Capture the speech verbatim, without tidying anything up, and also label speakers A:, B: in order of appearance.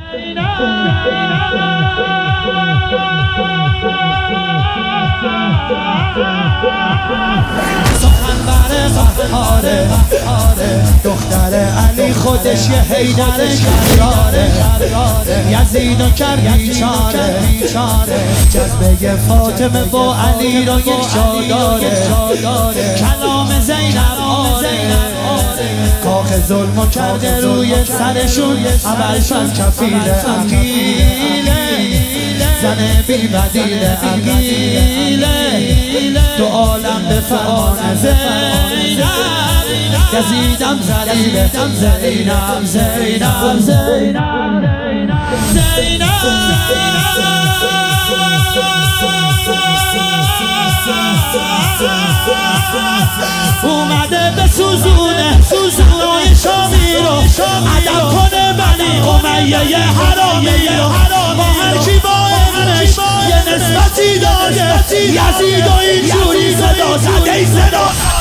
A: سخنور قهاره دختر علی خودش یه حیدر شراره یزیدو کرد بیچاره جذبه فاطمه با علی رو یک جا داره کلام زینب آره کاخ ظلمو کرده روی سرشون ابوالفضل کفیل عقیله زن بی بدیل عقیله دو عالم به فرمان زینب یزیدم ذلیل زینب زینب زینب اومده به سوزونه سوزونه شامی رو عدم کنه بنی امیه حرامی رو با هر کی با ابنش یه نسبتی داره یزید و اینجوری صدا زده صدا